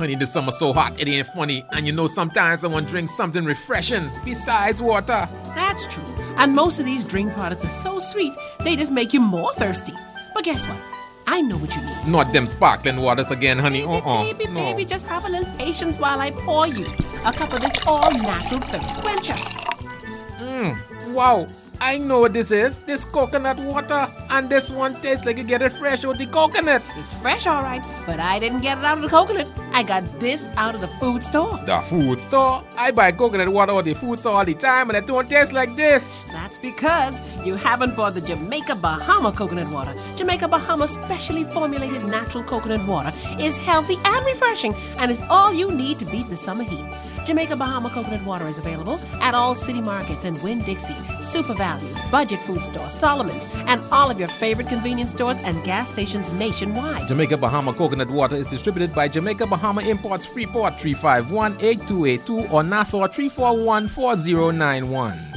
Honey, the summer so hot, it ain't funny. And you know sometimes someone drinks something refreshing besides water. That's true. And most of these drink products are so sweet, they just make you more thirsty. But guess what? I know what you need. Not them sparkling waters again, honey. Baby, just have a little patience while I pour you a cup of this all-natural thirst quencher. Wow, I know what this is. This coconut water. And this one tastes like you get it fresh out the coconut. It's fresh, all right, but I didn't get it out of the coconut. I got this out of the food store. The food store? I buy coconut water at the food store all the time and it don't taste like this. That's because you haven't bought the Jamaica Bahama coconut water. Jamaica Bahama specially formulated natural coconut water is healthy and refreshing and is all you need to beat the summer heat. Jamaica Bahama coconut water is available at all city markets in Winn-Dixie, Super Values, Budget Food Store, Solomon's, and all of your favorite convenience stores and gas stations nationwide. Jamaica Bahama coconut water is distributed by Jamaica Bahama Imports, Freeport 351-8282 or Nassau 341-4091.